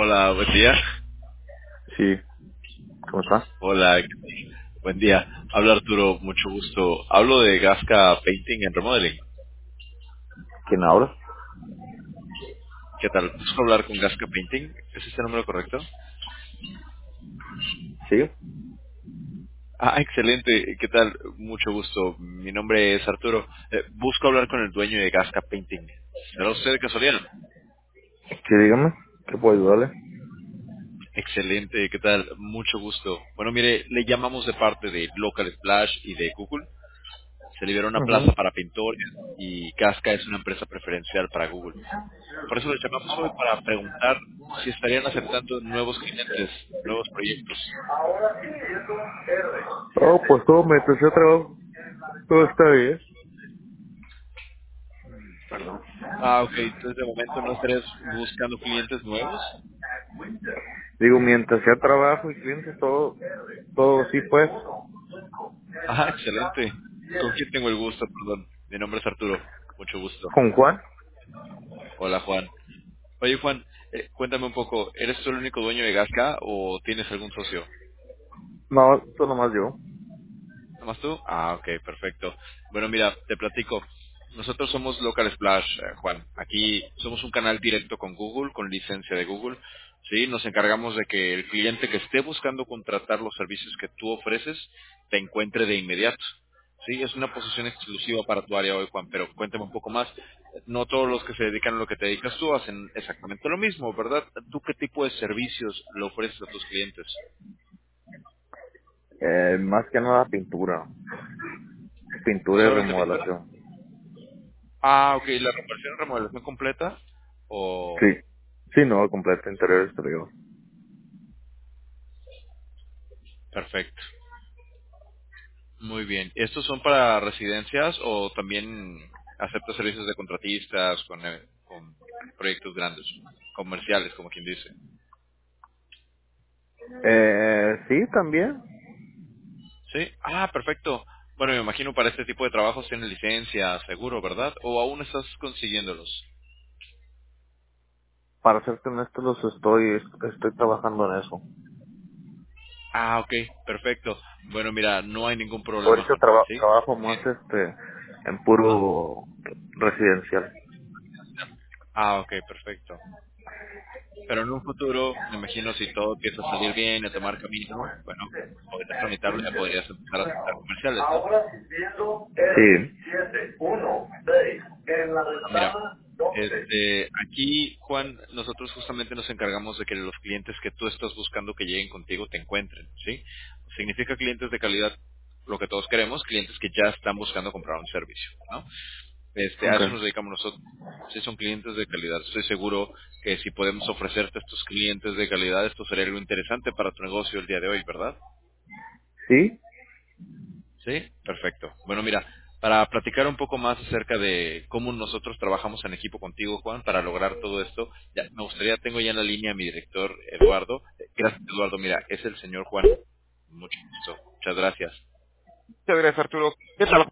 Hola, buen día. Sí, ¿cómo está? Hola, buen día. Habla Arturo, mucho gusto. Hablo de Gasca Painting and Remodeling. ¿Quién habla? ¿Qué tal? ¿Busco hablar con Gasca Painting? ¿Es este el número correcto? Sí. Ah, excelente. ¿Qué tal? Mucho gusto. Mi nombre es Arturo. Busco hablar con el dueño de Gasca Painting. ¿Será usted de casualidad? Sí, dígame. ¿Qué puedo ayudarle? Excelente. ¿Qué tal? Mucho gusto. Bueno, mire, le llamamos de parte de Local Splash y de Google. Se liberó una plaza Ujú. para pintores y Gasca es una empresa preferencial para Google. Por eso les llamamos hoy para preguntar si estarían aceptando nuevos clientes, nuevos proyectos. Oh, pues todo me empecé trabajo. Todo está bien. Perdón. Ah, ok. Entonces de momento no estarías buscando clientes nuevos. Digo, mientras sea trabajo y clientes, todo sí pues. Ah, excelente. ¿Con quién tengo el gusto? Perdón. Mi nombre es Arturo. Mucho gusto. ¿Con Juan? Hola, Juan. Oye, Juan, cuéntame un poco. ¿Eres tú el único dueño de Gasca o tienes algún socio? No, todo nomás yo. ¿Nomás tú? Ah, ok, perfecto. Bueno, mira, te platico. Nosotros somos Local Splash, Juan. Aquí somos un canal directo con Google, con licencia de Google. Sí, nos encargamos de que el cliente que esté buscando contratar los servicios que tú ofreces te encuentre de inmediato. Sí, es una posición exclusiva para tu área hoy, Juan, pero cuéntame un poco más. No todos los que se dedican a lo que te dedicas tú hacen exactamente lo mismo, ¿verdad? ¿Tú qué tipo de servicios le ofreces a tus clientes? Más que nada pintura. Pintura y ¿Solamente pintura? remodelación. Ah, ok. ¿La reparación y remodelación completa? O... Sí. Sí, no, completo interior exterior. Perfecto. Muy bien. ¿Estos son para residencias o también acepta servicios de contratistas con proyectos grandes, comerciales, como quien dice? Sí, también. Sí. Ah, perfecto. Bueno, me imagino para este tipo de trabajos tiene licencia, seguro, ¿verdad? ¿O aún estás consiguiéndolos? Para serte honesto, estoy trabajando en eso. Ah, ok. Perfecto. Bueno, mira, no hay ningún problema, Ahorita Juan. ¿Sí? trabajo más en puro residencial. Ah, ok, perfecto. Pero en un futuro, me imagino, si todo empieza a salir bien y a tomar camino, bueno, podrías tramitarlo y ya podrías empezar a aceptar comerciales, ¿no? Sí. Mira, aquí, Juan, nosotros justamente nos encargamos de que los clientes que tú estás buscando que lleguen contigo te encuentren, ¿sí? Significa clientes de calidad, lo que todos queremos, clientes que ya están buscando comprar un servicio, ¿no? A Ok. eso nos dedicamos nosotros. Si son clientes de calidad, estoy seguro que si podemos ofrecerte a estos clientes de calidad, esto sería algo interesante para tu negocio el día de hoy, ¿verdad? Sí. Sí, perfecto. Bueno, mira, para platicar un poco más acerca de cómo nosotros trabajamos en equipo contigo, Juan, para lograr todo esto, ya, me gustaría, tengo ya en la línea a mi director, Eduardo. Gracias, Eduardo. Mira, es el señor Juan. Mucho gusto. Muchas gracias. Muchas gracias, Arturo. ¿Qué tal?